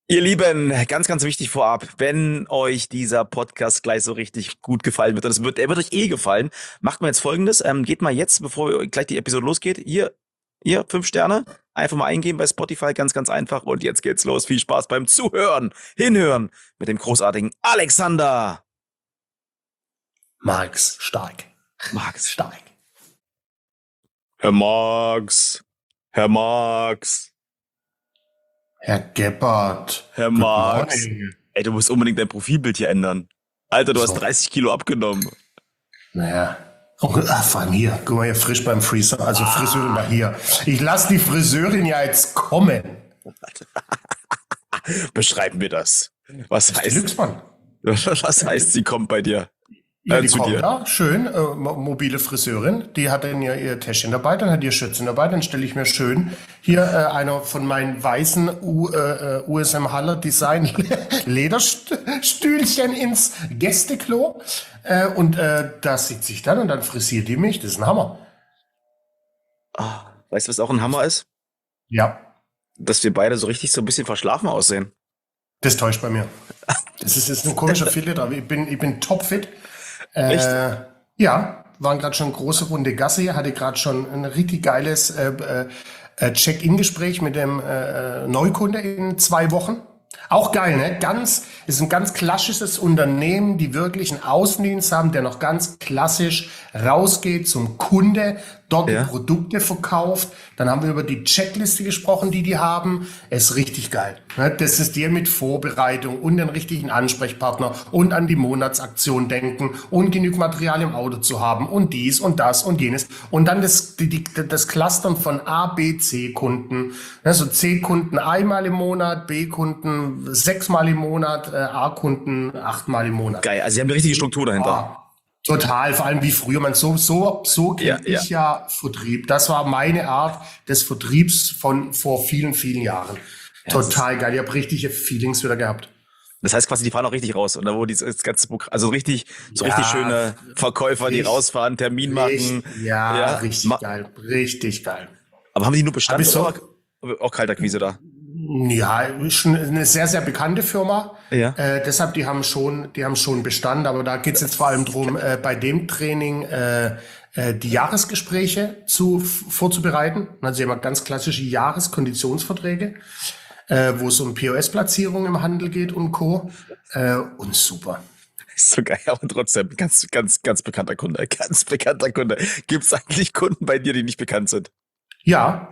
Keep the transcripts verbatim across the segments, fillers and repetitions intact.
Ihr Lieben, ganz, ganz wichtig vorab, wenn euch dieser Podcast gleich so richtig gut gefallen wird, und es wird, er wird euch eh gefallen, macht mal jetzt Folgendes, ähm, geht mal jetzt, bevor wir- gleich die Episode losgeht, hier, hier, fünf Sterne, einfach mal eingeben bei Spotify, ganz, ganz einfach, und jetzt geht's los. Viel Spaß beim Zuhören, Hinhören mit dem großartigen Alexander Marx Stark. Marx. Stark. Herr Marx, Herr Marx, Herr Gebhardt. Herr Good Marx. morning. Ey, du musst unbedingt dein Profilbild hier ändern. Alter, du hast So. dreißig Kilo abgenommen. Naja. Oh, ach, vor allem hier. Guck mal hier, frisch beim Friseur. Also Friseurin mal hier. Ich lasse die Friseurin ja jetzt kommen. Beschreiben wir das. Was Das ist heißt, Glücksmann. was heißt, sie kommt bei dir? Ja, Äh, die zu kommt dir. da, schön, äh, mo- mobile Friseurin, die hat dann ja ihr Täschchen dabei, dann hat ihr Schürzchen dabei, dann stelle ich mir schön hier äh, einer von meinen weißen U, äh, U S M Haller Design Lederstühlchen ins Gästeklo äh, und äh, da sitzt sich dann und dann frisiert die mich, das ist ein Hammer. Ah, weißt du, was auch ein Hammer ist? Ja, Dass wir beide so richtig so ein bisschen verschlafen aussehen. das täuscht bei mir. Das ist, das ist ein komischer Filter, aber ich bin, ich bin topfit. Echt? Äh, ja, waren gerade schon große Runde Gasse, hatte gerade schon ein richtig geiles äh, äh, Check-in-Gespräch mit dem äh, Neukunde in zwei Wochen. Auch geil, ne? Ganz, ist ein ganz klassisches Unternehmen, die wirklich einen Außendienst haben, der noch ganz klassisch rausgeht zum Kunde, dort Ja. die Produkte verkauft. Dann haben wir über die Checkliste gesprochen, die die haben. Es ist richtig geil. Ne? Das ist dir mit Vorbereitung und den richtigen Ansprechpartner und an die Monatsaktion denken und genug Material im Auto zu haben und dies und das und jenes. Und dann das, die, die, das Clustern von A, B, C-Kunden. Also C-Kunden einmal im Monat, B-Kunden sechsmal im Monat, äh, A-Kunden achtmal im Monat. Geil. Also, sie haben eine richtige Struktur dahinter. Ah, total, vor allem wie früher. Man so so so Ja, kenne ich ja Vertrieb. Das war meine Art des Vertriebs von vor vielen vielen Jahren. das Total geil. Ich habe richtige Feelings wieder gehabt. Das heißt quasi, die fahren auch richtig raus. Und da wo dieses ganze Programm, also richtig, so Ja, richtig schöne Verkäufer, die richtig- rausfahren, Termin machen. Richtig, ja, Ja, richtig ma- geil. Richtig geil. Aber haben die nur Bestand Hab ich so- oder auch Kaltakquise da? Ja, ist schon eine sehr, sehr bekannte Firma. Ja. Äh, deshalb, die haben schon, die haben schon Bestand, aber da geht's jetzt vor allem drum, äh, bei dem Training äh, äh, die Jahresgespräche zu f- vorzubereiten. Also sie haben ganz klassische Jahreskonditionsverträge, äh, wo es um P O S-Platzierung im Handel geht und Co. Äh, und super. Ist so geil, aber trotzdem, ganz, ganz, ganz bekannter Kunde, ganz bekannter Kunde. Gibt es eigentlich Kunden bei dir, die nicht bekannt sind? Ja,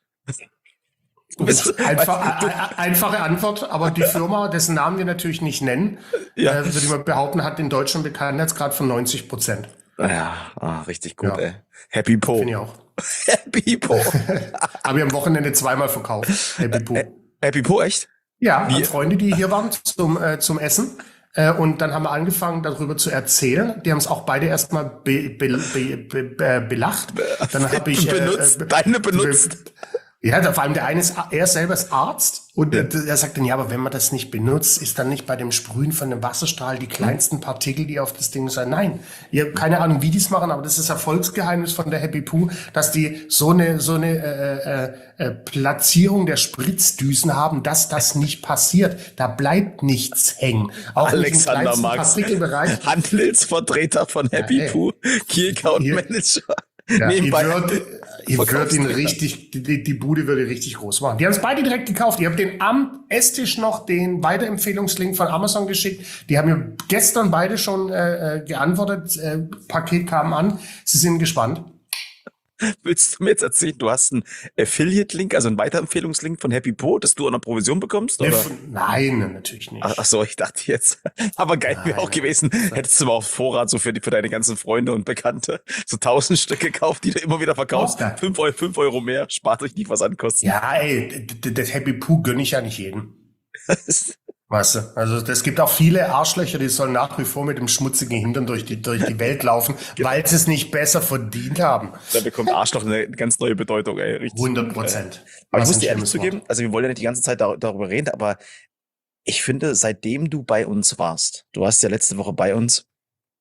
Du bist einfach, äh, einfache Antwort, aber die Firma, dessen Namen wir natürlich nicht nennen, Ja. äh, würde ich mal behaupten, hat in Deutschland Bekanntheitsgrad von neunzig Prozent. Ja, ah, richtig gut, Ja. ey. Happy Po. Finde ich auch. Happy Po. Aber wir haben am Wochenende zweimal verkauft. Happy Po. Happy Po, echt? Ja, Wie? haben Freunde, die hier waren zum, äh, zum Essen. Äh, und dann haben wir angefangen, darüber zu erzählen. Die haben es auch beide erstmal be, be, be, be, be, belacht. Dann habe ich. Äh, benutzt, äh, deine benutzt. Ja, da, vor allem der eine ist, er selber ist Arzt und ja. er sagt dann, ja, aber wenn man das nicht benutzt, ist dann nicht bei dem Sprühen von dem Wasserstrahl die kleinsten Partikel, die auf das Ding sind. Nein, ich habe keine Ahnung, wie die es machen, aber das ist Erfolgsgeheimnis von der Happy Poo, dass die so eine so eine äh, äh, äh, Platzierung der Spritzdüsen haben, dass das nicht passiert. Da bleibt nichts hängen. Auch Alexander nicht im kleinsten Marx, Partikelbereich. Handelsvertreter von Happy ey. Po, Key Account Hier- Manager. Ja, ich Nebenbei würde ich würd ihn Verkaufstrainer. richtig, die, die Bude würde richtig groß machen. Die haben es beide direkt gekauft. Ich habe den am Esstisch noch den Weiterempfehlungslink von Amazon geschickt. Die haben mir gestern beide schon äh, äh, geantwortet. Äh, Paket kam an. Sie sind gespannt. Willst du mir jetzt erzählen, du hast einen Affiliate-Link, also einen Weiterempfehlungslink von Happy Po, dass du an der Provision bekommst? Nee, Oder? f- Nein, natürlich nicht. Ach, ach so, ich dachte jetzt. Aber geil wäre auch gewesen, hättest du mal auf Vorrat so für, die, für deine ganzen Freunde und Bekannte so tausend Stück gekauft, die du immer wieder verkaufst. Auch geil. Fünf Euro, fünf Euro mehr, spart euch nicht was an Kosten. Ja, ey, d- d- das Happy Poo gönn ich ja nicht jedem. Weißt du, also es gibt auch viele Arschlöcher, die sollen nach wie vor mit dem schmutzigen Hintern durch die, durch die Welt laufen, weil sie es nicht besser verdient haben. Da bekommt Arschloch eine ganz neue Bedeutung, ey. Richtig. hundert Prozent. Aber ich Was muss ein dir ehrlich schlimmes zugeben, Wort. also wir wollen ja nicht die ganze Zeit dar darüber reden, aber ich finde, seitdem du bei uns warst, du warst ja letzte Woche bei uns,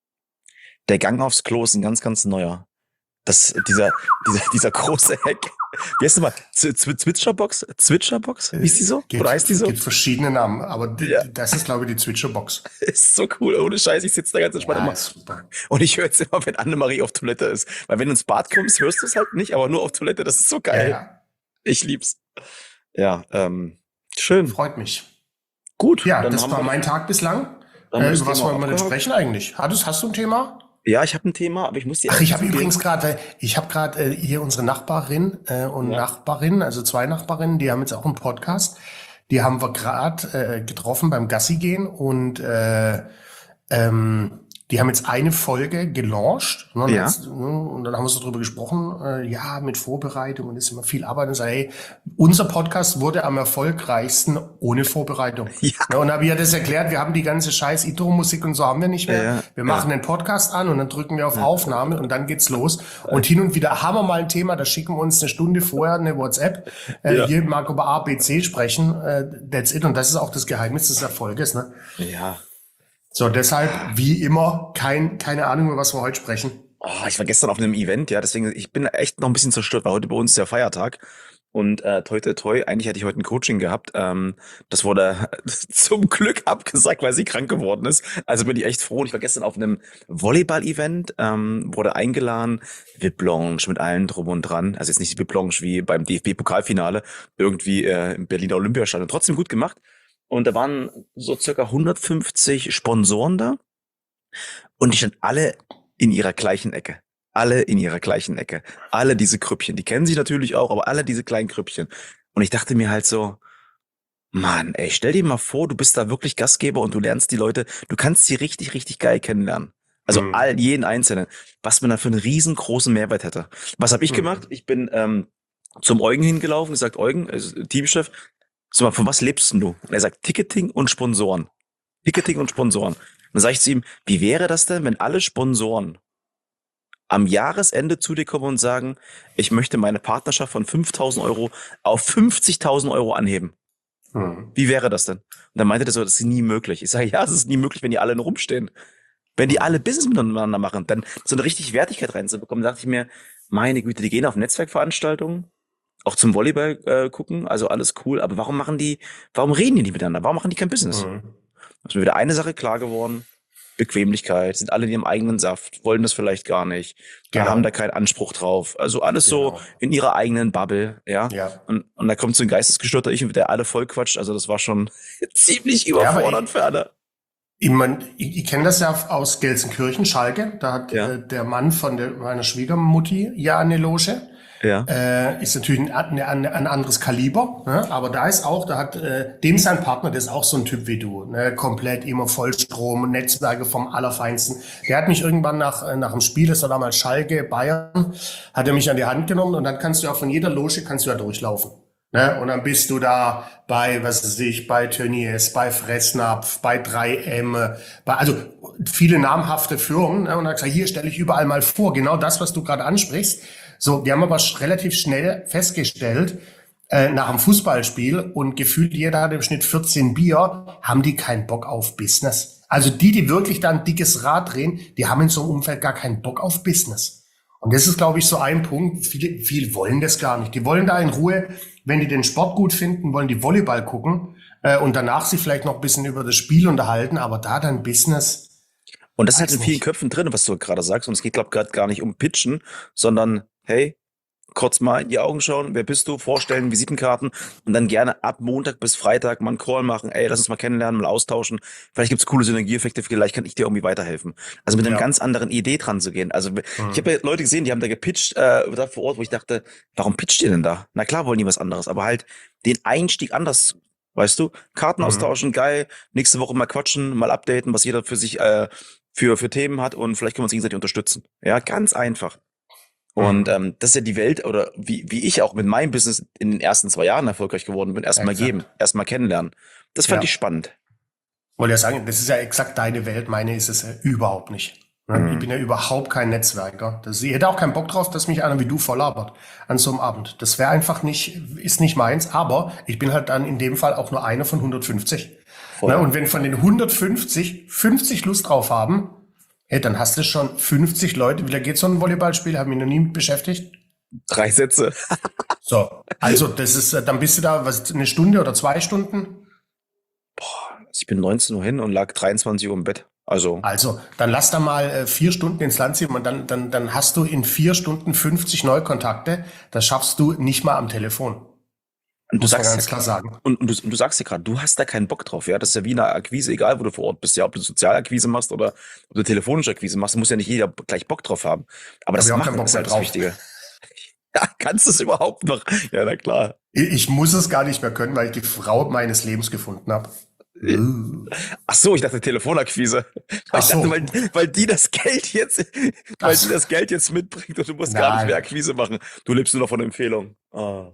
der Gang aufs Klo ist ein ganz, ganz neuer. Das, dieser, dieser, dieser große Heck, Wie heißt die mal? Z- Z- Zwitscherbox? Zwitscherbox? Wie ist die so? Gibt, Oder heißt die so? gibt verschiedene Namen, aber d- Ja, das ist, glaube ich, die Zwitscherbox. ist so cool. Ohne Scheiß, ich sitze da ganz entspannt Ja, immer. ist super. Und ich höre jetzt immer, wenn Annemarie auf Toilette ist. Weil wenn du ins Bad kommst, hörst du es halt nicht, aber nur auf Toilette, das ist so Ja, geil. ja, Ich lieb's. Ja, ähm, schön. freut mich. Gut, Ja, dann das haben war wir, mein Tag bislang. dann haben wir Äh, das über was Thema wollen wir denn abgehakt. sprechen eigentlich? Hattest, hast du ein Thema? Ja, ich habe ein Thema, aber ich muss dir Ach, ehrlich ich habe zugeben. übrigens gerade, ich habe gerade äh, hier unsere Nachbarin äh, und Ja. Nachbarin, also zwei Nachbarinnen, die haben jetzt auch einen Podcast. Die haben wir gerade äh, getroffen beim Gassi gehen und äh, ähm, die haben jetzt eine Folge gelauncht. Ne, und, Ja. jetzt, ne, und dann haben wir so drüber gesprochen, äh, ja, mit Vorbereitung und ist immer viel Arbeit. Und sag, hey, unser Podcast wurde am erfolgreichsten ohne Vorbereitung. Ja. Ne, und habe ich ja das erklärt, wir haben die ganze scheiß Intro-Musik und so haben wir nicht mehr. Ja, Wir ja. machen den Podcast an und dann drücken wir auf Aufnahme und dann geht's los. Und hin und wieder haben wir mal ein Thema, da schicken wir uns eine Stunde vorher eine WhatsApp. Äh, Ja. Hier mag über A, B, C sprechen. Äh, that's it. Und das ist auch das Geheimnis des Erfolges. Ne? Ja. So, deshalb, wie immer, kein, keine Ahnung, über was wir heute sprechen. Oh, ich war gestern auf einem Event, ja, deswegen, ich bin echt noch ein bisschen zerstört, weil heute bei uns ist ja Feiertag. Und äh, toi toi toi, eigentlich hätte ich heute ein Coaching gehabt. Ähm, das wurde zum Glück abgesagt, weil sie krank geworden ist. Also bin ich echt froh. Und ich war gestern auf einem Volleyball-Event, ähm, wurde eingeladen, V I P-Lounge mit allen drum und dran. Also jetzt nicht die V I P-Lounge wie beim D F B-Pokalfinale, irgendwie äh, im Berliner Olympiastadion. Trotzdem gut gemacht. Und da waren so circa hundertfünfzig Sponsoren da. Und die standen alle in ihrer gleichen Ecke. Alle in ihrer gleichen Ecke. Alle diese Grüppchen. Die kennen sich natürlich auch, aber alle diese kleinen Grüppchen. Und ich dachte mir halt so, Mann, ey, stell dir mal vor, du bist da wirklich Gastgeber und du lernst die Leute, du kannst sie richtig, richtig geil kennenlernen. Also Mhm. all, jeden Einzelnen. Was man da für einen riesengroßen Mehrwert hätte. Was habe ich Mhm. gemacht? Ich bin ähm, zum Eugen hingelaufen, gesagt, Eugen, also Teamchef, sag mal, von was lebst denn du? Und er sagt, Ticketing und Sponsoren. Ticketing und Sponsoren. Dann sage ich zu ihm, wie wäre das denn, wenn alle Sponsoren am Jahresende zu dir kommen und sagen, ich möchte meine Partnerschaft von fünftausend Euro auf fünfzigtausend Euro anheben? Mhm. Wie wäre das denn? Und dann meinte er so, das ist nie möglich. Ich sage, ja, es ist nie möglich, wenn die alle nur rumstehen. Wenn die alle Business miteinander machen, dann so eine richtig Wertigkeit reinzubekommen, dachte ich mir, meine Güte, die gehen auf Netzwerkveranstaltungen, auch zum Volleyball äh, gucken, also alles cool, aber warum machen die, warum reden die nicht miteinander? Warum machen die kein Business? Mhm. ist mir wieder eine Sache klar geworden. Bequemlichkeit, sind alle in ihrem eigenen Saft, wollen das vielleicht gar nicht, Genau. haben da keinen Anspruch drauf. Also alles Genau. so in ihrer eigenen Bubble, ja. Ja. Und, und da kommt so ein geistesgestörter Ich, der alle voll quatscht. Also das war schon ziemlich aber überfordernd ich- für alle. Ich, mein, ich, ich kenne das ja aus Gelsenkirchen, Schalke. Da hat Ja. äh, der Mann von der, meiner Schwiegermutti ja eine Loge. Ja. Äh, ist natürlich ein, ein, ein anderes Kaliber, ne? Aber da ist auch, da hat äh, dem sein Partner, der ist auch so ein Typ wie du, ne? Komplett immer Vollstrom, Netzwerke vom Allerfeinsten. Der hat mich irgendwann nach äh, nach dem Spiel, das war damals Schalke, Bayern, hat er mich an die Hand genommen und dann kannst du ja von jeder Loge kannst du ja durchlaufen. Ne? Und dann bist du da bei, was weiß ich, bei Tönnies, bei Fressnapf, bei drei M, bei, also viele namhafte Firmen. Ne? Und dann gesagt, hier stelle ich überall mal vor, genau das, was du gerade ansprichst. So, wir haben aber sch- relativ schnell festgestellt, äh, nach dem Fußballspiel und gefühlt jeder hat im Schnitt vierzehn Bier, haben die keinen Bock auf Business. Also die, die wirklich da ein dickes Rad drehen, die haben in so einem Umfeld gar keinen Bock auf Business. Und das ist, glaube ich, so ein Punkt. Viele, viele wollen das gar nicht. Die wollen da in Ruhe, wenn die den Sport gut finden, wollen die Volleyball gucken äh, und danach sich vielleicht noch ein bisschen über das Spiel unterhalten, aber da dann Business. Und das ist halt Weiß in vielen nicht. Köpfen drin, was du gerade sagst. Und es geht, glaube ich, gerade gar nicht um Pitchen, sondern, hey, kurz mal in die Augen schauen, wer bist du, vorstellen, Visitenkarten und dann gerne ab Montag bis Freitag mal einen Call machen. Ey, lass uns mal kennenlernen, mal austauschen. Vielleicht gibt's coole Synergieeffekte, vielleicht kann ich dir irgendwie weiterhelfen. Also mit einer Ja. ganz anderen Idee dran zu gehen. Also ich habe ja Leute gesehen, die haben da gepitcht, äh, da vor Ort, wo ich dachte, warum pitcht ihr denn da? Na klar wollen die was anderes, aber halt den Einstieg anders, weißt du? Karten Mhm. austauschen, geil. Nächste Woche mal quatschen, mal updaten, was jeder für sich äh, für für Themen hat und vielleicht können wir uns gegenseitig unterstützen. Ja, ganz einfach. Und Mhm. ähm, das ist ja die Welt, oder wie, wie ich auch mit meinem Business in den ersten zwei Jahren erfolgreich geworden bin, erstmal Exakt. geben, erstmal kennenlernen. Das fand Ja. ich spannend. Wollte ja sagen, das ist ja exakt deine Welt, meine ist es ja überhaupt nicht. Ne? Mhm. Ich bin ja überhaupt kein Netzwerker. Das, ich hätte auch keinen Bock drauf, dass mich einer wie du voll labert an so einem Abend. Das wäre einfach nicht, ist nicht meins, aber ich bin halt dann in dem Fall auch nur einer von hundertfünfzig. Voll. Ne? Und wenn von den hundertfünfzig fünfzig Lust drauf haben, hey, dann hast du schon fünfzig Leute. Wie lange geht so ein Volleyballspiel? Habe mich noch nie mit beschäftigt. Drei Sätze. So, also das ist, äh, dann bist du da, was, eine Stunde oder zwei Stunden? Boah, also ich bin neunzehn Uhr hin und lag dreiundzwanzig Uhr im Bett. Also, Also, dann lass da mal äh, vier Stunden ins Land ziehen und dann, dann, dann hast du in vier Stunden fünfzig Neukontakte. Das schaffst du nicht mal am Telefon. und du Muss man sagst ja ganz klar grad, sagen. und, und, du, und du sagst ja gerade, du hast da keinen Bock drauf, ja. Das ist ja wie eine Akquise, egal wo du vor Ort bist, ja, ob du Sozialakquise machst oder ob du telefonische Akquise machst, muss ja nicht jeder gleich Bock drauf haben. Aber Habe das ich auch keinen Machen Bock ist mehr halt das drauf. Wichtige. Ja, kannst du es überhaupt noch? Ja, na klar. Ich, ich muss es gar nicht mehr können, weil ich die Frau meines Lebens gefunden habe. Ach so, ich dachte Telefonakquise. Weil Ach ich dachte, so, weil, weil die das Geld jetzt, weil die das, das Geld jetzt mitbringt und du musst gar nicht mehr nein. Akquise machen. Du lebst nur noch von Empfehlungen. Oh.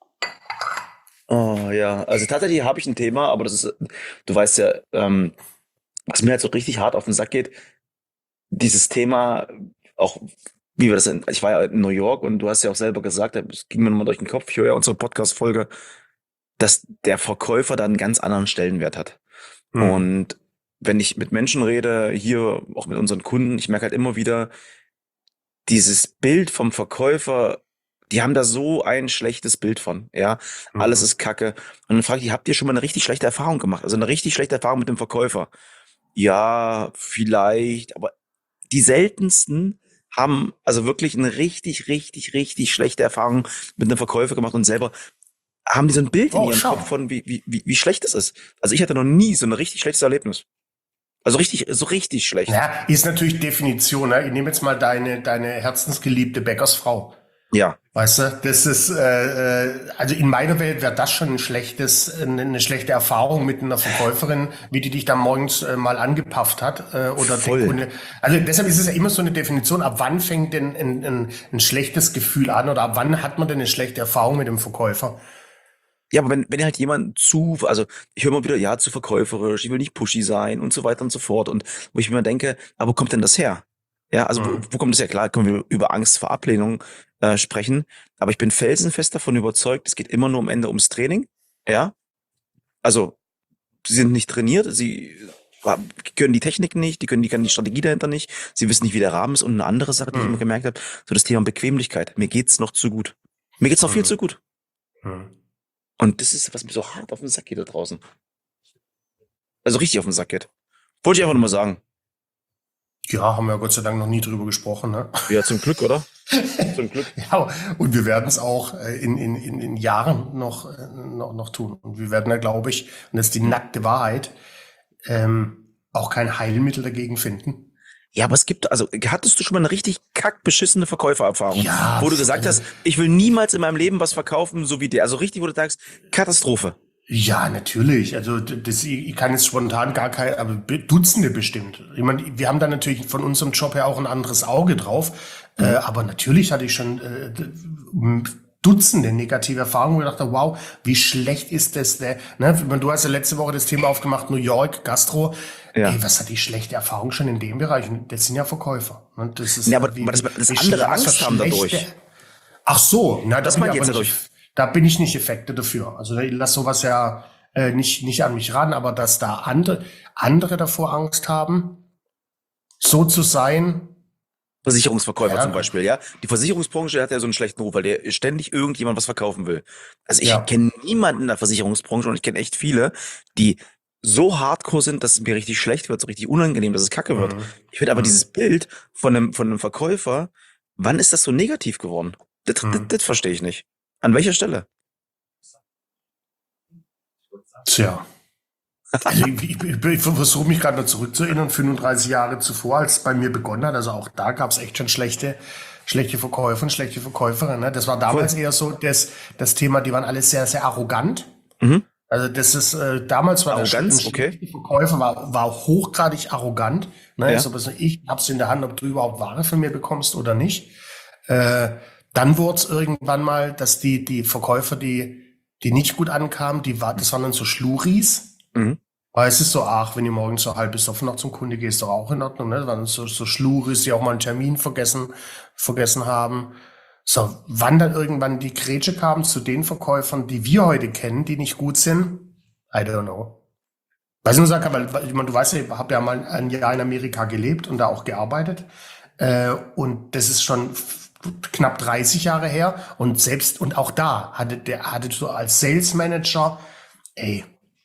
Oh, ja. Also tatsächlich habe ich ein Thema, aber das ist, du weißt ja, ähm, was mir halt so richtig hart auf den Sack geht, dieses Thema, auch wie wir das in, ich war ja in New York und du hast ja auch selber gesagt, es ging mir mal durch den Kopf, ich höre ja unsere Podcast-Folge, dass der Verkäufer da einen ganz anderen Stellenwert hat. Hm. Und wenn ich mit Menschen rede, hier auch mit unseren Kunden, ich merke halt immer wieder, dieses Bild vom Verkäufer, die haben da so ein schlechtes Bild von, ja. Alles Mhm. ist Kacke. Und dann frage ich, habt ihr schon mal eine richtig schlechte Erfahrung gemacht? Also eine richtig schlechte Erfahrung mit dem Verkäufer? Ja, vielleicht, aber die seltensten haben also wirklich eine richtig, richtig, richtig schlechte Erfahrung mit einem Verkäufer gemacht und selber haben die so ein Bild in Oh, ihrem Kopf schau. von, wie, wie, wie, wie schlecht es ist. Also ich hatte noch nie so ein richtig schlechtes Erlebnis. Also richtig, so richtig schlecht. Ja, ist natürlich Definition. Ne? Ich nehme jetzt mal deine, deine herzensgeliebte Bäckersfrau. Ja, Weißt du, das ist, äh, äh, also in meiner Welt wäre das schon ein schlechtes, eine, eine schlechte Erfahrung mit einer Verkäuferin, wie die dich dann morgens äh, mal angepafft hat äh, oder den voll. Kunde. Also deshalb ist es ja immer so eine Definition, ab wann fängt denn ein, ein, ein schlechtes Gefühl an oder ab wann hat man denn eine schlechte Erfahrung mit dem Verkäufer? Ja, aber wenn, wenn halt jemand zu, also ich höre immer wieder, ja, zu verkäuferisch, ich will nicht pushy sein und so weiter und so fort. Und wo ich mir denke, aber wo kommt denn das her? Ja, also wo, Hm. wo kommt das her? Klar, können wir über Angst vor Ablehnung äh, sprechen, aber ich bin felsenfest davon überzeugt, es geht immer nur am Ende ums Training. Ja, also sie sind nicht trainiert, sie ha- können die Technik nicht, die können, die können die Strategie dahinter nicht, sie wissen nicht, wie der Rahmen ist. Und eine andere Sache, die ich immer Hm. gemerkt habe, so das Thema Bequemlichkeit. Mir geht's noch zu gut. Mir geht's noch viel Hm. zu gut. Hm. Und das ist, was mir so hart auf den Sack geht da draußen. Also richtig auf den Sack geht. Wollte ich einfach nur mal sagen. Ja, haben wir Gott sei Dank noch nie drüber gesprochen, ne? Ja, zum Glück, oder? Zum Glück. Ja, und wir werden es auch äh, in, in, in, in Jahren noch, äh, noch, noch tun. Und wir werden da, glaube ich, und das ist die nackte Wahrheit, ähm, auch kein Heilmittel dagegen finden. Ja, aber es gibt, also hattest du schon mal eine richtig kackbeschissene Verkäufererfahrung, Ja, wo du gesagt also, hast, ich will niemals in meinem Leben was verkaufen, so wie der. Also richtig, wo du sagst, Katastrophe. ja, natürlich. Also d- das, ich ich kann jetzt spontan gar kein, aber be- Dutzende bestimmt. Ich meine, wir haben da natürlich von unserem Job her auch ein anderes Auge drauf. Äh, Mhm. aber natürlich hatte ich schon äh, d- m- Dutzende negative Erfahrungen, wo ich dachte, wow, wie schlecht ist das? Der, ne? Ich meine, du hast ja letzte Woche das Thema aufgemacht, New York, Gastro. Ey, Ja. was hat die schlechte Erfahrung schon in dem Bereich? Und das sind ja Verkäufer. Ne? Das ist Ja, äh, aber, aber wie, das, wie, das wie andere schle- was für Angst haben schlechte. dadurch. Ach so, na, da Das bin ich meint ihr aber jetzt nicht, dadurch. eff- da bin ich nicht Effekte dafür. Also ich lass sowas ja äh, nicht, nicht an mich ran, aber dass da andere, andere davor Angst haben, so zu sein, Versicherungsverkäufer zum ja, Beispiel, ja. Die Versicherungsbranche hat ja so einen schlechten Ruf, weil der ständig irgendjemand was verkaufen will. Also ich ja, kenne niemanden in der Versicherungsbranche und ich kenne echt viele, die so hardcore sind, dass es mir richtig schlecht wird, so richtig unangenehm, dass es kacke wird. mhm, Ich finde aber mhm, dieses Bild von einem, von einem Verkäufer, wann ist das so negativ geworden? Das, das, mhm. das verstehe ich nicht. An welcher Stelle? Tja. Also ich, ich, ich, ich versuche mich gerade noch zurückzuerinnern, fünfunddreißig Jahre zuvor, als es bei mir begonnen hat. Also auch da gab es echt schon schlechte, schlechte Verkäufer und schlechte Verkäuferinnen. Ne? Das war damals Voll. eher so das, das Thema, die waren alle sehr, sehr arrogant. Mhm. Also das ist, äh, damals war der sch- ein Arroganz, okay. schlechter Verkäufer, war, war hochgradig arrogant. Ne? Ja. So, also ich hab's in der Hand, ob du überhaupt Ware von mir bekommst oder nicht. Äh, dann wurde es irgendwann mal, dass die, die Verkäufer, die, die nicht gut ankamen, die war, das waren dann so Schluris. Mhm. Weil es ist so, ach, wenn du morgens so halb besoffen noch zum Kunde gehst, doch auch in Ordnung, ne? Das waren so, so Schluris, die auch mal einen Termin vergessen, vergessen haben. So, wann dann irgendwann die Grätsche kam zu den Verkäufern, die wir heute kennen, die nicht gut sind, I don't know. Weiß ich nur sagen, weil, weil ich meine, du weißt ja, ich habe ja mal ein Jahr in Amerika gelebt und da auch gearbeitet. Äh, und das ist schon f- knapp dreißig Jahre her. Und selbst, und auch da hatte der, hatte so als Sales Manager, ey,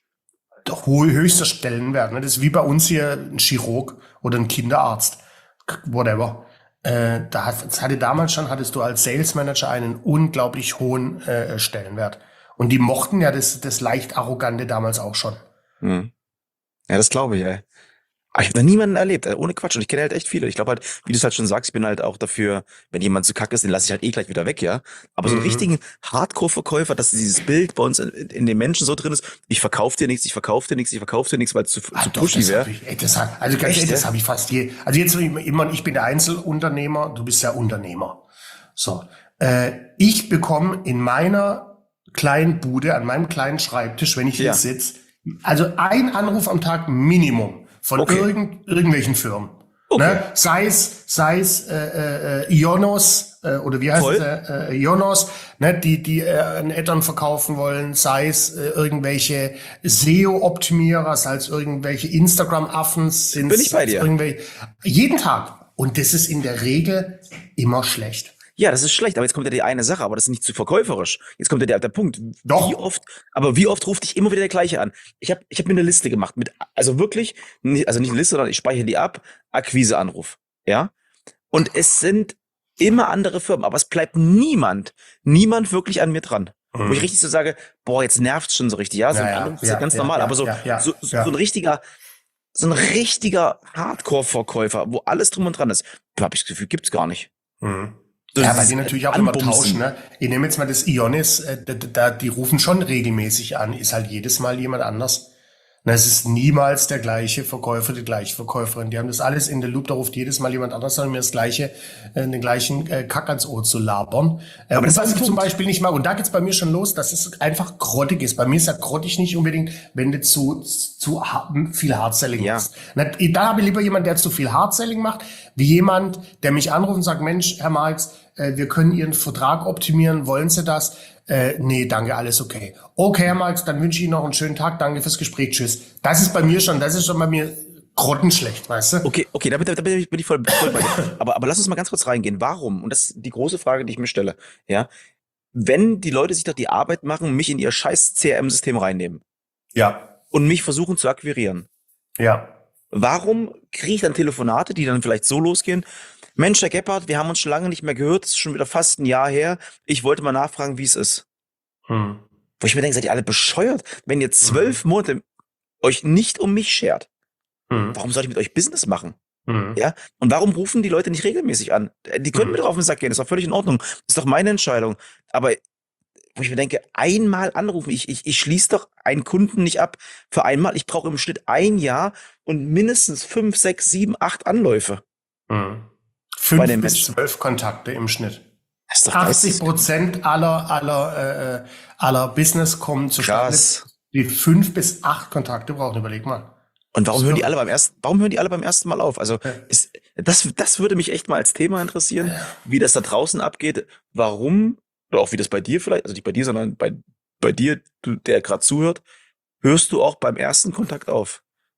doch hohe, höchster Stellenwert. Ne? Das ist wie bei uns hier ein Chirurg oder ein Kinderarzt. Whatever. Äh, da hat, das hatte damals schon, hattest du als Sales Manager einen unglaublich hohen äh, Stellenwert. Und die mochten ja das, das leicht Arrogante damals auch schon. Hm. Ja, das glaube ich, ey. Aber ich habe noch niemanden erlebt, äh, ohne Quatsch. Und ich kenne halt echt viele. Ich glaube halt, wie du es halt schon sagst, ich bin halt auch dafür, wenn jemand zu kacke ist, den lasse ich halt eh gleich wieder weg, ja. Aber so einen Mhm. richtigen Hardcore-Verkäufer, dass dieses Bild bei uns in, in den Menschen so drin ist, ich verkaufe dir nichts, ich verkaufe dir nichts, ich verkaufe dir nichts, weil es zu, Ah, zu doch, pushy das wäre. hab ich, ey, das hab, also ganz Echt, ehrlich, das ja? habe ich fast je. Also jetzt immer, ich bin der Einzelunternehmer, du bist ja Unternehmer. So, äh, ich bekomme in meiner kleinen Bude, an meinem kleinen Schreibtisch, wenn ich hier Ja. sitze, also ein Anruf am Tag Minimum von Okay. irgend, irgendwelchen Firmen. Okay. Ne? Sei es, sei es äh, äh, Ionos äh, oder wie heißt Voll. es, äh, äh, Ionos, ne? die die äh, ein Add-on verkaufen wollen, sei es äh, irgendwelche S E O-Optimierer, sei es irgendwelche Instagram-Affen, sind Bin ich bei dir. irgendwelche jeden Tag. Und das ist in der Regel immer schlecht. Ja, das ist schlecht, aber jetzt kommt ja die eine Sache, aber das ist nicht zu verkäuferisch. Jetzt kommt ja der, der Punkt. Doch. Wie oft, aber wie oft ruft dich immer wieder der gleiche an? Ich habe ich hab mir eine Liste gemacht mit, also wirklich, nicht- also nicht eine Liste, sondern ich speichere die ab, Akquiseanruf, ja? Und es sind immer andere Firmen, aber es bleibt niemand, niemand wirklich an mir dran. Wo ich richtig so sage, boah, jetzt nervt's schon so richtig, ja? So Ja, ein ja, Anruf ist ja, ja ganz ja, normal, ja, aber so, ja, ja, so, so, ja. so ein richtiger, so ein richtiger Hardcore-Verkäufer, wo alles drum und dran ist, habe ich das Gefühl, gibt's gar nicht. Mhm. So Ja, weil dieses die natürlich auch immer Anbumsen. tauschen. Ne? Ich nehme jetzt mal das Ionis, äh, da, da, die rufen schon regelmäßig an, ist halt jedes Mal jemand anders. Na, es ist niemals der gleiche Verkäufer, die gleiche Verkäuferin. Die haben das alles in der Loop, da ruft jedes Mal jemand anders an, um mir das gleiche, äh, den gleichen äh, Kack ans Ohr zu labern. Äh, Aber und das ist was ein ich zum Punkt. Beispiel nicht mag, und da geht's bei mir schon los, dass es einfach grottig ist. Bei mir ist ja grottig nicht unbedingt, wenn du zu, zu ha- viel Hardselling Ja. machst. Na, da habe ich lieber jemand, der zu viel Hardselling macht, wie jemand, der mich anruft und sagt, Mensch, Herr Marx, äh, wir können Ihren Vertrag optimieren, wollen Sie das? Äh, nee, danke, alles okay. Okay, Herr Marx, dann wünsche ich Ihnen noch einen schönen Tag, danke fürs Gespräch, tschüss. Das ist bei mir schon, das ist schon bei mir grottenschlecht, weißt du? Okay, okay, da bin, da bin ich, bin ich voll, voll bei dir. Aber, aber lass uns mal ganz kurz reingehen. Warum? Und das ist die große Frage, die ich mir stelle. Ja, wenn die Leute sich doch die Arbeit machen, mich in ihr scheiß C R M-System reinnehmen Ja, und mich versuchen zu akquirieren, ja. warum kriege ich dann Telefonate, die dann vielleicht so losgehen? Mensch, Herr Gebhardt, wir haben uns schon lange nicht mehr gehört, es ist schon wieder fast ein Jahr her. Ich wollte mal nachfragen, wie es ist. Hm. Wo ich mir denke, seid ihr alle bescheuert? Wenn ihr zwölf Monate euch nicht um mich schert, Hm. warum soll ich mit euch Business machen? Hm. Ja? Und warum rufen die Leute nicht regelmäßig an? Die können Mhm. mir doch auf den Sack gehen, ist doch völlig in Ordnung. Ist doch meine Entscheidung. Aber wo ich mir denke, einmal anrufen, ich, ich, ich schließe doch einen Kunden nicht ab für einmal. Ich brauche im Schnitt ein Jahr und mindestens fünf, sechs, sieben, acht Anläufe. Hm. Bei Fünf den bis Menschen. zwölf Kontakte im Schnitt. Das ist doch achtzig geistes- Prozent aller, aller, äh, aller Business kommen zustande, Krass. die fünf bis acht Kontakte brauchen, überleg mal. Und warum So. hören die alle beim ersten, warum hören die alle beim ersten Mal auf? Also, Ja. ist, das, das würde mich echt mal als Thema interessieren, wie das da draußen abgeht. Warum, oder auch wie das bei dir vielleicht, also nicht bei dir, sondern bei, bei dir, du, der gerade zuhört, hörst du auch beim ersten Kontakt auf?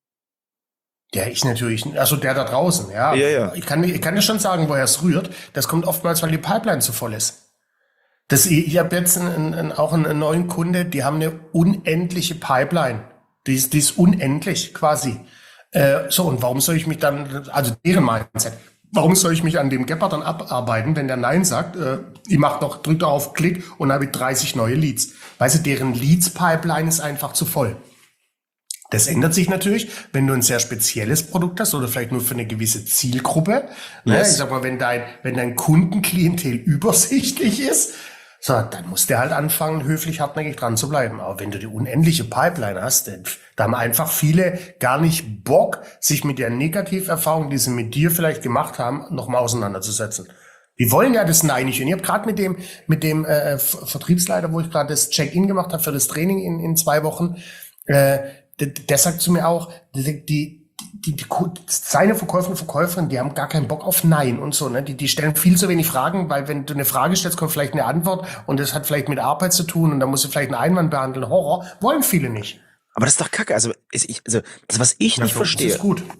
Ja, ich natürlich, also der da draußen, ja. Ja, ja. Ich kann, ich kann dir schon sagen, woher es rührt. Das kommt oftmals, weil die Pipeline zu voll ist. Das, ich ich habe jetzt einen, einen, auch einen, einen neuen Kunde, die haben eine unendliche Pipeline. Die ist, die ist unendlich quasi. Äh, so, und warum soll ich mich dann, also deren Mindset, warum soll ich mich an dem Gebhardt dann abarbeiten, wenn der Nein sagt, äh, ich mach doch, drück doch auf Klick und dann habe ich dreißig neue Leads. Weißt du, deren Leads-Pipeline ist einfach zu voll. Das ändert sich natürlich, wenn du ein sehr spezielles Produkt hast oder vielleicht nur für eine gewisse Zielgruppe. Ne? Yes. Ich sag mal, wenn dein, wenn dein Kundenklientel übersichtlich ist, so, dann musst du halt anfangen, höflich hartnäckig dran zu bleiben. Aber wenn du die unendliche Pipeline hast, dann, da haben einfach viele gar nicht Bock, sich mit der Negativerfahrung, die sie mit dir vielleicht gemacht haben, nochmal auseinanderzusetzen. Die wollen ja das Nein nicht. Und ich habe gerade mit dem, mit dem äh, Vertriebsleiter, wo ich gerade das Check-in gemacht habe für das Training in, in zwei Wochen, äh, der, der sagt zu mir auch, die, die, die, die, seine Verkäufer und Verkäuferinnen, die haben gar keinen Bock auf Nein und so, ne? Die, die stellen viel zu wenig Fragen, weil wenn du eine Frage stellst, kommt vielleicht eine Antwort und das hat vielleicht mit Arbeit zu tun und dann musst du vielleicht einen Einwand behandeln. Horror, wollen viele nicht. Aber das ist doch kacke. Also, ist ich, also das, was ich Na, nicht für uns verstehe. ist gut.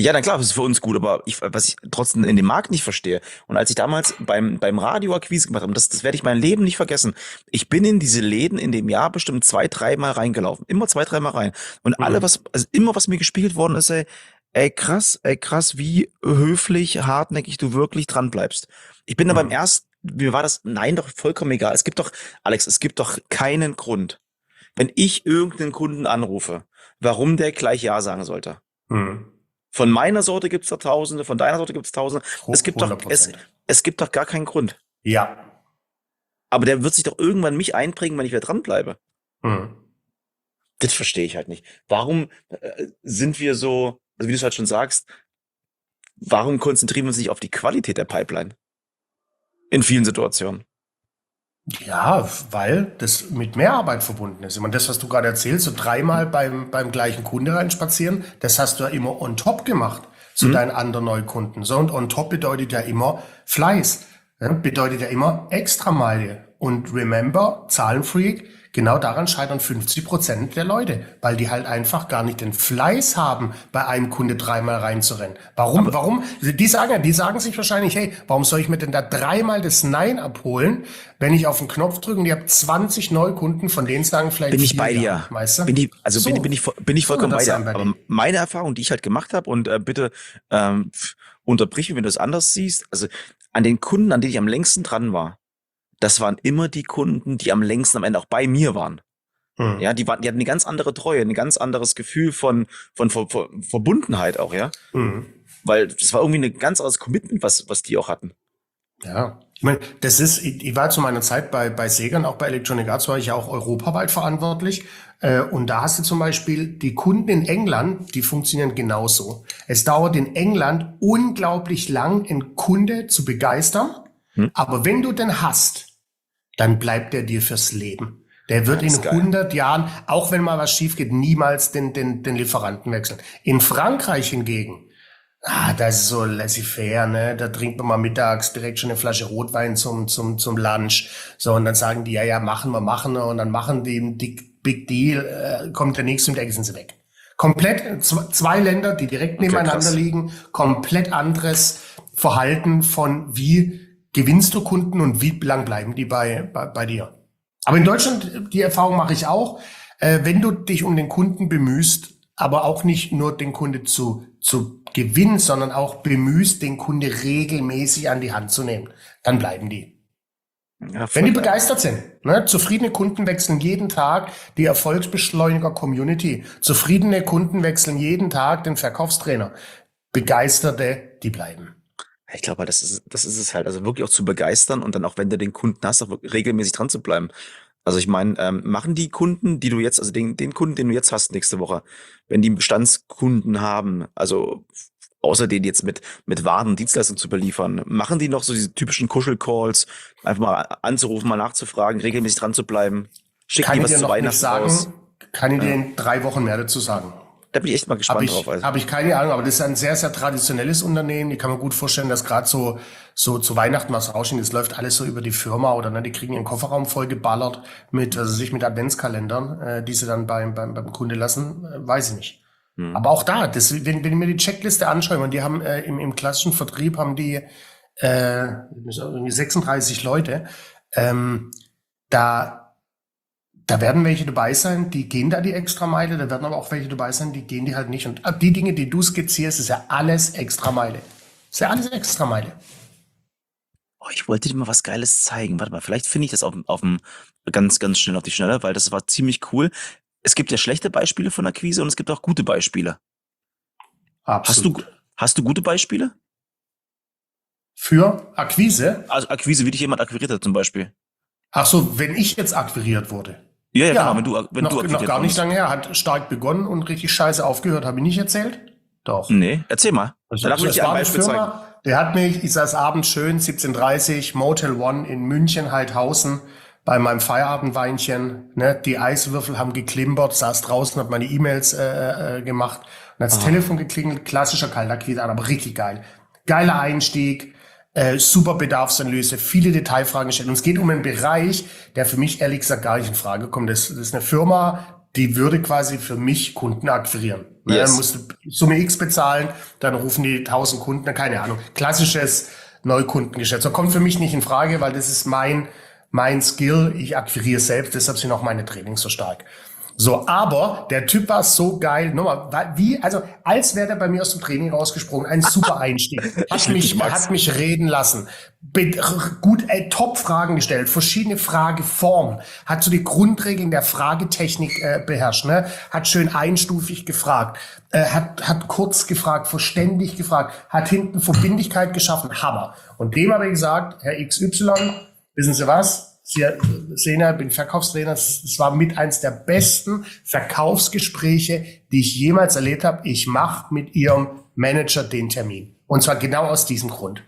Ja, dann klar, das ist für uns gut, aber ich, was ich trotzdem in dem Markt nicht verstehe. Und als ich damals beim, beim Radio Akquise gemacht habe, das, das werde ich mein Leben nicht vergessen. Ich bin in diese Läden in dem Jahr bestimmt zwei, dreimal reingelaufen. Immer zwei, dreimal rein. Und alle, Mhm. was, also immer was mir gespiegelt worden ist, ey, ey, krass, ey, krass, wie höflich, hartnäckig du wirklich dran bleibst. Ich bin da beim Mhm. ersten, mir war das, nein, doch vollkommen egal. Es gibt doch, Alex, es gibt doch keinen Grund, wenn ich irgendeinen Kunden anrufe, warum der gleich Ja sagen sollte. Mhm. Von meiner Sorte gibt's da Tausende, von deiner Sorte gibt's Tausende. Es gibt doch, hundert es, Prozent. es gibt doch gar keinen Grund. Ja. Aber der wird sich doch irgendwann mich einprägen, wenn ich wieder dranbleibe. Mhm. Das verstehe ich halt nicht. Warum äh, sind wir so, also wie du es halt schon sagst, warum konzentrieren wir uns nicht auf die Qualität der Pipeline? In vielen Situationen. Ja, weil das mit Mehrarbeit verbunden ist. Ich meine, das, was du gerade erzählst, so dreimal beim, beim gleichen Kunde reinspazieren, das hast du ja immer on top gemacht zu Mhm. deinen anderen Neukunden. So, und on top bedeutet ja immer Fleiß, ja, bedeutet ja immer Extrameile. Und remember, Zahlenfreak, genau daran scheitern fünfzig Prozent der Leute, weil die halt einfach gar nicht den Fleiß haben, bei einem Kunde dreimal reinzurennen. Warum, Aber warum? Die sagen ja, die sagen sich wahrscheinlich, hey, warum soll ich mir denn da dreimal das Nein abholen, wenn ich auf den Knopf drücke und ich habe zwanzig Neukunden, von denen sagen vielleicht bin ich vier bei Ja, dir. weißt du? Bin ich, also bin, bin So, ich, vo- bin ich so wird vollkommen bei das dir. sein bei Aber denen. meine Erfahrung, die ich halt gemacht habe, und äh, bitte ähm, pf, unterbrich mich, wenn du es anders siehst. Also an den Kunden, an denen ich am längsten dran war, das waren immer die Kunden, die am längsten am Ende auch bei mir waren. Hm. Ja, die waren, die hatten eine ganz andere Treue, ein ganz anderes Gefühl von, von, Ver, Ver, Verbundenheit auch, ja. Hm. Weil das war irgendwie ein ganz anderes Commitment, was, was die auch hatten. Ja, ich meine, das ist, ich, ich war zu meiner Zeit bei, bei Segern, auch bei Electronic Arts war ich ja auch europaweit verantwortlich. Äh, und da hast du zum Beispiel die Kunden in England, die funktionieren genauso. Es dauert in England unglaublich lang, einen Kunde zu begeistern. Hm? Aber wenn du den hast, dann bleibt er dir fürs Leben. Der Ah, wird das in ist geil. hundert Jahren, auch wenn mal was schief geht, niemals den, den, den Lieferanten wechseln. In Frankreich hingegen, ah, das ist so laissez-faire, ne? Da trinkt man mal mittags direkt schon eine Flasche Rotwein zum, zum, zum Lunch. So, und dann sagen die, ja, ja, machen wir, machen wir. Und dann machen die einen Big, Big Deal, äh, kommt der nächste und der sind sie weg. Komplett, z- zwei Länder, die direkt Okay, nebeneinander krass. liegen, komplett anderes Verhalten von wie gewinnst du Kunden und wie lang bleiben die bei, bei, bei dir. Aber in Deutschland, die Erfahrung mache ich auch, äh, wenn du dich um den Kunden bemühst, aber auch nicht nur den Kunde zu, zu gewinnen, sondern auch bemühst, den Kunde regelmäßig an die Hand zu nehmen, dann bleiben die. Ja, Wenn voll die geil. begeistert sind. Ne? Zufriedene Kunden wechseln jeden Tag die Erfolgsbeschleuniger-Community. Zufriedene Kunden wechseln jeden Tag den Verkaufstrainer. Begeisterte, die bleiben. Ich glaube, das ist, das ist es halt. Also wirklich auch zu begeistern und dann auch, wenn du den Kunden hast, auch wirklich regelmäßig dran zu bleiben. Also ich meine, ähm, machen die Kunden, die du jetzt, also den, den Kunden, den du jetzt hast nächste Woche, wenn die einen Bestandskunden haben, also außer den jetzt mit, mit Waren und Dienstleistungen zu beliefern, machen die noch so diese typischen Kuschelcalls, einfach mal anzurufen, mal nachzufragen, regelmäßig dran zu bleiben, schicken Kann die ich was dir zu noch nicht Weihnachten raus. sagen, kann ich dir Ja. in drei Wochen mehr dazu sagen. Da bin ich echt mal Habe gespannt drauf. ich, Also. hab ich keine Ahnung, aber das ist ein sehr, sehr traditionelles Unternehmen. Ich kann mir gut vorstellen, dass gerade so, so zu Weihnachten was raussteht. Das läuft alles so über die Firma oder ne, die kriegen ihren Kofferraum voll geballert mit, also sich mit Adventskalendern, äh, die sie dann beim, beim, beim Kunde lassen, äh, weiß ich nicht. Hm. Aber auch da, das, wenn, wenn ich mir die Checkliste anschaue, und die haben äh, im, im klassischen Vertrieb haben die äh, irgendwie sechsunddreißig Leute, ähm, da Da werden welche dabei sein, die gehen da die Extrameile, da werden aber auch welche dabei sein, die gehen die halt nicht. Und die Dinge, die du skizzierst, ist ja alles Extrameile. Ist ja alles Extrameile. Oh, ich wollte dir mal was Geiles zeigen. Warte mal, vielleicht finde ich das auf, auf dem ganz, ganz schnell auf die Schnelle, weil das war ziemlich cool. Es gibt ja schlechte Beispiele von Akquise und es gibt auch gute Beispiele. Hast du, Absolut. hast du gute Beispiele? Für Akquise? Also Akquise, wie dich jemand akquiriert hat zum Beispiel. Ach so, wenn ich jetzt akquiriert wurde. Ja, ja, genau, Ja, wenn du, wenn du noch, akquiriert noch gar nicht wurdest. lange her. Hat stark begonnen und richtig scheiße aufgehört. Habe ich nicht erzählt? Doch. Nee, erzähl mal. Also, Danach will ich das dir ein war eine Beispiel zeigen. Firma, der hat mich, ich saß abends schön, siebzehn Uhr dreißig, Motel One in München, Heidhausen, bei meinem Feierabendweinchen. Ne? Die Eiswürfel haben geklimpert, saß draußen, hat meine E-Mails äh, äh, gemacht und hat das Ah. Telefon geklingelt, klassischer Kaltakquise, aber richtig geil. Geiler Einstieg, äh, super Bedarfsanalyse, viele Detailfragen gestellt. Und es geht um einen Bereich, der für mich ehrlich gesagt gar nicht in Frage kommt. Das, das ist eine Firma, die würde quasi für mich Kunden akquirieren. Ne, Yes. Dann musst du Summe X bezahlen, dann rufen die tausend Kunden, keine Ahnung. Klassisches Neukundengeschäft. So kommt für mich nicht in Frage, weil das ist mein, mein Skill. Ich akquiriere selbst, deshalb sind auch meine Trainings so stark. So, aber der Typ war so geil. Nochmal, wie, also, als wäre der bei mir aus dem Training rausgesprungen. Ein super Einstieg. Hat mich, hat mich reden lassen. Be- gut, ey, Top-Fragen gestellt. Verschiedene Frageformen. Hat so die Grundregeln der Fragetechnik äh, beherrscht, ne? Hat schön einstufig gefragt. Äh, hat, hat kurz gefragt, verständig gefragt. Hat hinten Verbindlichkeit geschaffen. Hammer. Und dem habe ich gesagt, Herr X Y, wissen Sie was? Sie sehen ja, bin Verkaufstrainer. Das war mit eins der besten Verkaufsgespräche, die ich jemals erlebt habe. Ich mache mit Ihrem Manager den Termin. Und zwar genau aus diesem Grund.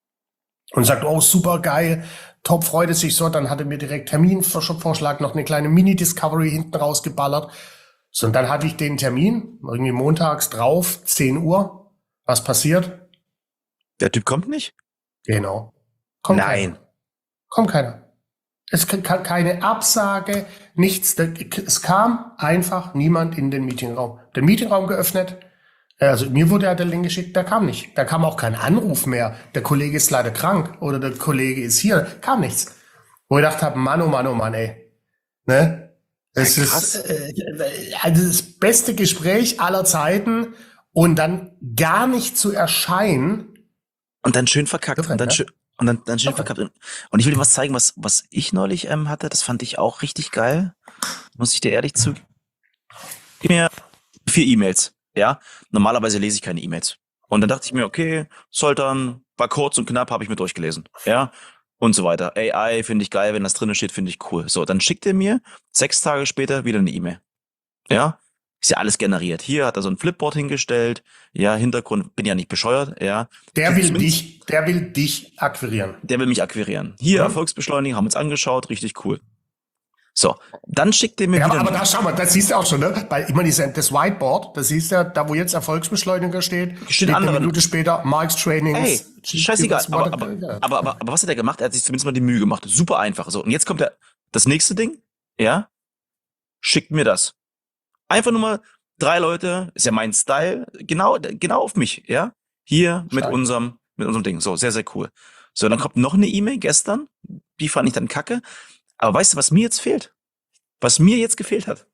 Und sagt, oh, super geil, top, freute sich so. Dann hatte mir direkt Terminvorschlag, noch eine kleine Mini-Discovery hinten rausgeballert. So, und dann hatte ich den Termin, irgendwie montags drauf, zehn Uhr. Was passiert? Der Typ kommt nicht? Genau. Kommt Nein. Keiner. Kommt keiner. Es kann keine Absage, nichts. Es kam einfach niemand in den Meetingraum. Den Meetingraum geöffnet. Also mir wurde ja der Link geschickt, der kam nicht. Da kam auch kein Anruf mehr. Der Kollege ist leider krank oder der Kollege ist hier. Kam nichts. Wo ich gedacht habe, Mann, oh Mann, oh Mann, ey. Ne? Das Ja, ist äh, also das beste Gespräch aller Zeiten und dann gar nicht zu erscheinen. Und dann schön verkackt. Irre, und dann ne? schön, und dann, dann schön Irre. verkackt. Und ich will dir was zeigen, was, was ich neulich ähm, hatte. Das fand ich auch richtig geil. Muss ich dir ehrlich zugeben. Gib mir vier E-Mails. Ja, normalerweise lese ich keine E-Mails. Und dann dachte ich mir, okay, Soltan, war kurz und knapp, habe ich mir durchgelesen. Ja, und so weiter. A I finde ich geil, wenn das drinnen steht, finde ich cool. So, dann schickt er mir sechs Tage später wieder eine E-Mail. Ja, ist ja alles generiert. Hier hat er so ein Flipboard hingestellt. Ja, Hintergrund, bin ja nicht bescheuert. Ja, Der will Zumindest- dich, der will dich akquirieren. Der will mich akquirieren. Hier, Ja. Erfolgsbeschleunigung, haben uns angeschaut, richtig cool. So, dann schickt er mir Ja, wieder... aber, aber da schau mal, das siehst du auch schon, ne? Weil ich meine, das Whiteboard, das siehst du, da wo jetzt Erfolgsbeschleuniger steht, steht eine andere- Minute später Marks Trainings. Ey, scheißegal. Aber, What a- aber, aber, aber, aber was hat er gemacht? Er hat sich zumindest mal die Mühe gemacht. Super einfach. So, und jetzt kommt der, das nächste Ding. Ja, schickt mir das. Einfach nur mal drei Leute, ist ja mein Style, genau, genau auf mich, ja. Hier mit Stark. unserem, mit unserem Ding. So, sehr, sehr cool. So, dann kommt noch eine E-Mail gestern. Die fand ich dann kacke. Aber weißt du, was mir jetzt fehlt? Was mir jetzt gefehlt hat?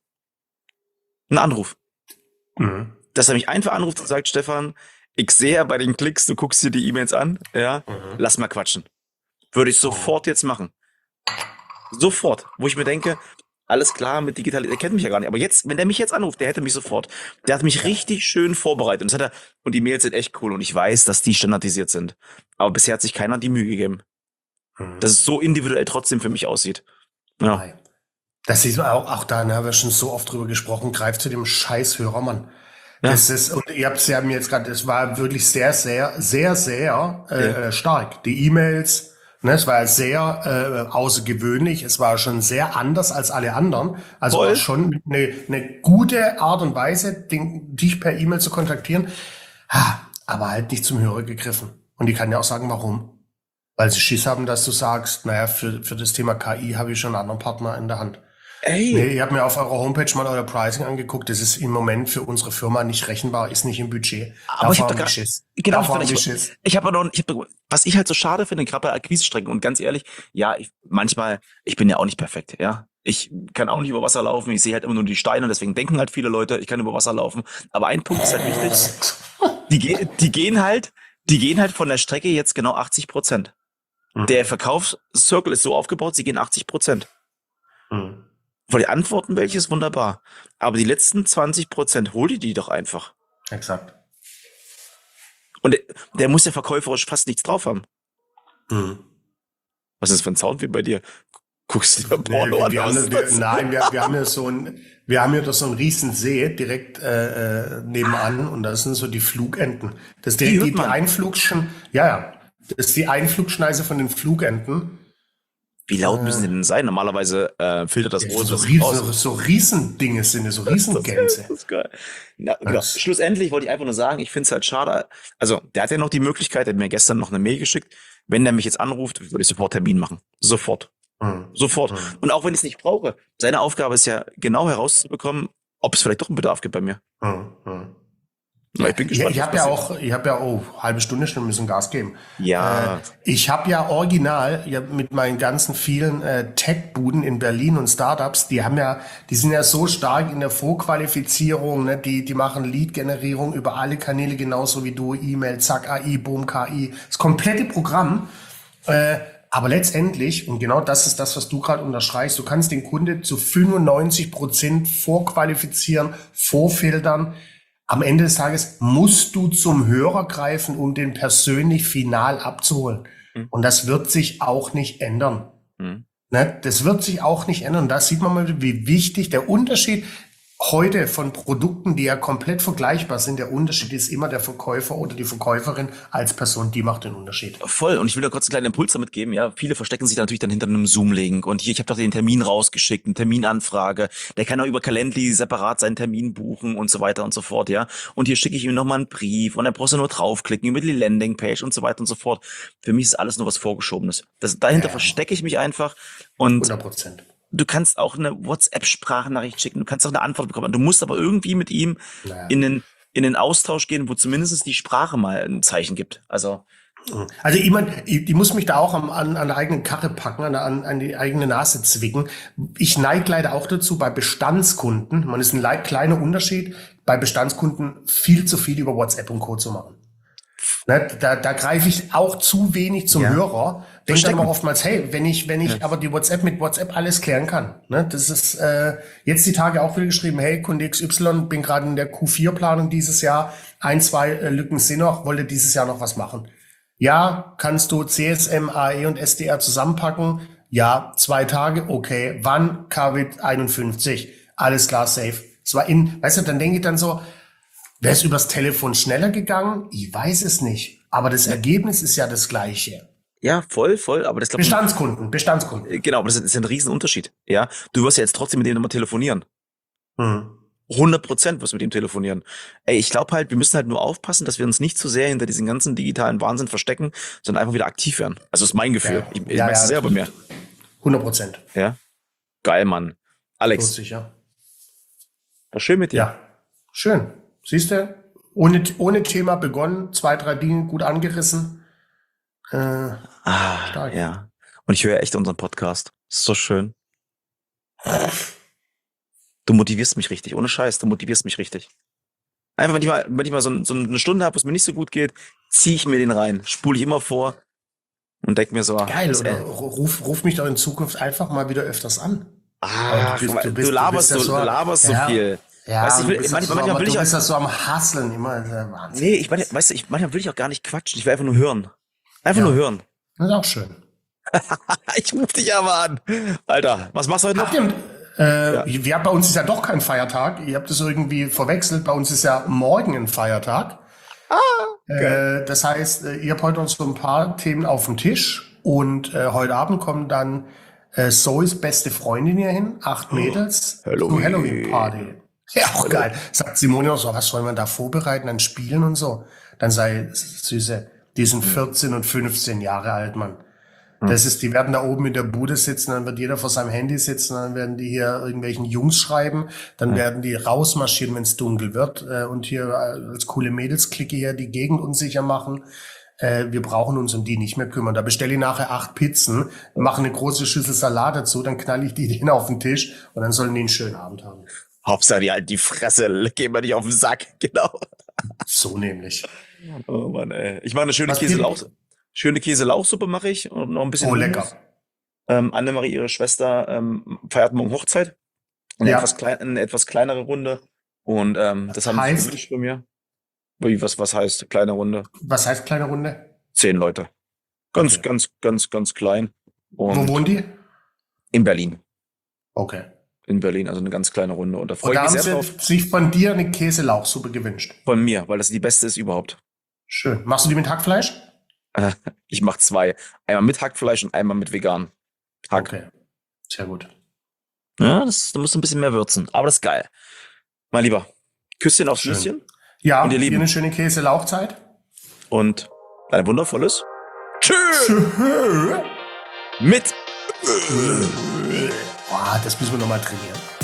Ein Anruf. Mhm. Dass er mich einfach anruft und sagt, Stefan, ich sehe ja bei den Klicks, du guckst dir die E-Mails an, ja, Mhm. lass mal quatschen. Würde ich sofort jetzt machen. Sofort. Wo ich mir denke, alles klar mit Digitalisierung, er kennt mich ja gar nicht, aber jetzt, wenn der mich jetzt anruft, der hätte mich sofort. Der hat mich richtig schön vorbereitet. Und, das hat er, und die Mails sind echt cool und ich weiß, dass die standardisiert sind. Aber bisher hat sich keiner die Mühe gegeben, Mhm. dass es so individuell trotzdem für mich aussieht. Ja. Nein. Das sieht man auch, auch da, ne, haben wir schon so oft drüber gesprochen, greift zu dem Scheißhörer, Mann. Ja. Das ist, und ihr habt es ja mir jetzt gerade, es war wirklich sehr, sehr, sehr, sehr äh, Ja. äh, stark. Die E-Mails, ne, es war sehr äh, außergewöhnlich, es war schon sehr anders als alle anderen. Also Voll. auch schon eine, eine gute Art und Weise, den, dich per E-Mail zu kontaktieren, ha, aber halt nicht zum Hörer gegriffen. Und ich kann ja auch sagen, warum. Weil sie Schiss haben, dass du sagst, naja, für, für das Thema K I habe ich schon einen anderen Partner in der Hand. Ey. Nee, ich habe mir auf eurer Homepage mal euer Pricing angeguckt. Das ist im Moment für unsere Firma nicht rechenbar, ist nicht im Budget. Aber ich hab Davor da haben die gar- Schiss. Genau, Davor haben die ich, Schiss. ich habe noch, ich hab, was ich halt so schade finde, gerade bei Akquise-Strecken und ganz ehrlich, ja, ich, manchmal, ich bin ja auch nicht perfekt, ja. Ich kann auch nicht über Wasser laufen, ich sehe halt immer nur die Steine und deswegen denken halt viele Leute, ich kann über Wasser laufen. Aber ein Punkt ist halt wichtig, die, ge- die gehen halt, die gehen halt von der Strecke jetzt genau achtzig Prozent. Mhm. Der Verkaufscircle ist so aufgebaut, sie gehen achtzig Prozent. Mhm. Weil die Antworten welche ist wunderbar. Aber die letzten zwanzig Prozent hol die die doch einfach. Exakt. Und der, der muss ja verkäuferisch fast nichts drauf haben. Mhm. Was ist das für ein Sound wie bei dir? Guckst du dir Nee, Porno wir, an? wir Was haben, ist wir, das? nein, wir, wir haben ja so ein, wir haben ja doch so einen riesen See direkt äh, äh, nebenan und das sind so die Flugenten. Das ist Die die, hört die, die man. Einflugschen, ja, ja, das ist die Einflugschneise von den Flugenten. Wie laut müssen die denn sein? Normalerweise äh, filtert das Ja, Rohr so, das riesen, raus. so, so Riesendinge sind es, so Riesengänse. Das ist geil. Na, genau. Das- Schlussendlich wollte ich einfach nur sagen, ich finde es halt schade. Also, der hat ja noch die Möglichkeit, der hat mir gestern noch eine Mail geschickt. Wenn der mich jetzt anruft, würde ich sofort Termin machen. Sofort. Hm. Sofort. Hm. Und auch wenn ich es nicht brauche, seine Aufgabe ist ja genau herauszubekommen, ob es vielleicht doch einen Bedarf gibt bei mir. Hm. Hm. Ja, ich bin Ich, gespannt, ich was habe ja passiert. auch, ich habe ja, oh, halbe Stunde schon müssen Gas geben. Äh, Ja, ich habe ja original ja, mit meinen ganzen vielen äh, Tech-Buden in Berlin und Startups, die haben ja, die sind ja so stark in der Vorqualifizierung, ne? die, die machen Lead-Generierung über alle Kanäle genauso wie du, E-Mail, zack, A I, Boom, K I, das komplette Programm. Äh, aber letztendlich, und genau das ist das, was du gerade unterstreichst, du kannst den Kunde zu fünfundneunzig Prozent vorqualifizieren, vorfiltern. Am Ende des Tages musst du zum Hörer greifen, um den persönlich final abzuholen. hm, Und das wird sich auch nicht ändern. hm. Ne? Das wird sich auch nicht ändern. Und da sieht man mal, wie wichtig der Unterschied heute von Produkten, die ja komplett vergleichbar sind, der Unterschied ist immer der Verkäufer oder die Verkäuferin als Person, die macht den Unterschied. Voll. Und ich will da kurz einen kleinen Impuls damit geben. Ja, viele verstecken sich da natürlich dann hinter einem Zoom-Link. Und hier, ich habe doch den Termin rausgeschickt, eine Terminanfrage. Der kann auch über Calendly separat seinen Termin buchen und so weiter und so fort. Ja. Und hier schicke ich ihm nochmal einen Brief und dann brauchst du nur draufklicken über die Landingpage und so weiter und so fort. Für mich ist alles nur was Vorgeschobenes. Das, dahinter Ja, ja. verstecke ich mich einfach. Und hundert Prozent. du kannst auch eine WhatsApp-Sprachnachricht schicken, du kannst auch eine Antwort bekommen. Du musst aber irgendwie mit ihm Naja. in den, in den Austausch gehen, wo zumindest die Sprache mal ein Zeichen gibt. Also, Also ich, mein, ich, ich muss mich da auch am, an, an der eigenen Karre packen, an, an, an die eigene Nase zwicken. Ich neige leider auch dazu, bei Bestandskunden, man ist ein le- kleiner Unterschied, bei Bestandskunden viel zu viel über WhatsApp und Co. zu machen. Ne, da, da greife ich auch zu wenig zum Ja. Hörer. Denke dann Verstecken. aber oftmals, hey, wenn ich, wenn ich Ja. aber die WhatsApp mit WhatsApp alles klären kann. Ne, das ist äh, jetzt die Tage auch wieder geschrieben, hey, Kunde X Y, bin gerade in der Q vier Planung dieses Jahr, ein, zwei äh, Lücken sind noch, wollte dieses Jahr noch was machen. Ja, kannst du C S M, A E und S D R zusammenpacken? Ja, zwei Tage, okay. Wann? Covid einundfünfzig. Alles klar, safe. Es war in, weißt du, dann denke ich dann so, wäre es übers Telefon schneller gegangen? Ich weiß es nicht. Aber das Ergebnis ist ja das gleiche. Ja, voll, voll, aber das glaube ich, Bestandskunden, Bestandskunden. genau, aber das ist, das ist ein Riesenunterschied. Ja, du wirst ja jetzt trotzdem mit dem nochmal telefonieren. Hm. hundert Prozent wirst du mit ihm telefonieren. Ey, ich glaube halt, wir müssen halt nur aufpassen, dass wir uns nicht zu sehr hinter diesen ganzen digitalen Wahnsinn verstecken, sondern einfach wieder aktiv werden. Also ist mein Gefühl. Ja. Ich, ich Ja, merke es ja. sehr bei mir. hundert Prozent. Ja, geil, Mann. Alex, Sicher. war schön mit dir. Ja, schön. Siehst du, ohne, ohne Thema begonnen, zwei, drei Dinge gut angerissen. Äh, Ah, Stark. ja. Und ich höre echt unseren Podcast. Ist so schön. Du motivierst mich richtig, ohne Scheiß, du motivierst mich richtig. Einfach, wenn ich mal, wenn ich mal so, so eine Stunde habe, wo es mir nicht so gut geht, ziehe ich mir den rein, spule ich immer vor und denke mir so, geil, das, oder äh, ruf, ruf mich doch in Zukunft einfach mal wieder öfters an. ah, du bist- guck mal, du du, bist- du laberst, bist so, ja so- du laberst ja. so viel. Ja, Weißt du, ich will- du bist, manchmal- ja so, manchmal aber will du ich auch- bist ja so am Hasseln immer. Das ist ja Wahnsinn. Nee, ich meine, weißt du, ich, manchmal will ich auch gar nicht quatschen, ich will einfach nur hören. Einfach Ja. nur hören. Das ist auch schön. Ich ruf dich aber an. Alter, was machst du heute noch? Habt ihr, äh, Ja. wir, bei uns ist ja doch kein Feiertag. Ihr habt das irgendwie verwechselt. Bei uns ist ja morgen ein Feiertag. Äh, das heißt, äh, ihr habt heute uns so ein paar Themen auf dem Tisch. Und äh, heute Abend kommen dann äh, Zoes beste Freundin hier hin. Acht Mädels. Halloween. Zum Halloween-Party. Ja, auch geil. Sagt Simone auch so, was soll man da vorbereiten, dann spielen und so. Dann sei Süße, die sind vierzehn und fünfzehn Jahre alt, Mann. Das ist, die werden da oben in der Bude sitzen, dann wird jeder vor seinem Handy sitzen, dann werden die hier irgendwelchen Jungs schreiben, dann werden die rausmarschieren, wenn es dunkel wird, äh, und hier äh, als coole Mädelsklicke hier die Gegend unsicher machen. Äh, wir brauchen uns um die nicht mehr kümmern. Da bestelle ich nachher acht Pizzen, mache eine große Schüssel Salat dazu, dann knall ich die denen auf den Tisch und dann sollen die einen schönen Abend haben. Hauptsache, die halten die Fresse, gehen wir nicht auf den Sack, genau. So nämlich. Oh Mann, ey. Ich mache eine schöne Was Käselauch, schöne Käselauchsuppe mache ich und noch ein bisschen Oh, Hummus. lecker. Ähm, Annemarie, ihre Schwester, ähm, feiert morgen Hochzeit. Eine, Ja. etwas, klein, eine etwas kleinere Runde. Und ähm, das haben sie Heißt? gewünscht von mir. Wie, was, was heißt kleine Runde? Was heißt kleine Runde? Zehn Leute. Ganz, Okay. ganz, ganz, ganz klein. Wo Und wohnen die? in Berlin. Okay. In Berlin, also eine ganz kleine Runde. Und da Und freue da ich haben mich sehr sie drauf. sich von dir eine Käselauchsuppe gewünscht. Von mir, weil das die beste ist überhaupt. Schön. Machst du die mit Hackfleisch? Äh, ich mache zwei. Einmal mit Hackfleisch und einmal mit vegan. Hack. Okay. Sehr gut. Ja, das, da musst du ein bisschen mehr würzen. Aber das ist geil. Mein Lieber, Küsschen aufs Schön. Nüsschen Ja, Und ihr Lieben? dir eine schöne Käselauchzeit. und ein wundervolles Tschüss Tschö. mit Boah, das müssen wir nochmal trainieren.